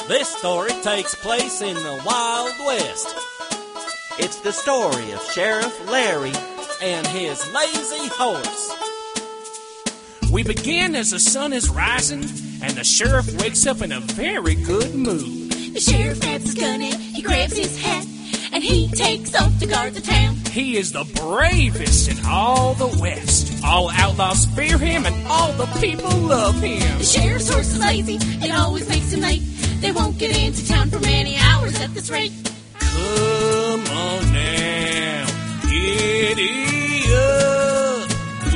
This story takes place in the Wild West. It's the story of Sheriff Larry and his lazy horse. We begin as the sun is rising, and the sheriff wakes up in a very good mood. The sheriff grabs his gun and he grabs his hat, and he takes off to guard the town. He is the bravest in all the West. All outlaws fear him, and all the people love him. The sheriff's horse is lazy, it always makes him late. They won't get into town for many hours at this rate. Come on now, giddy up.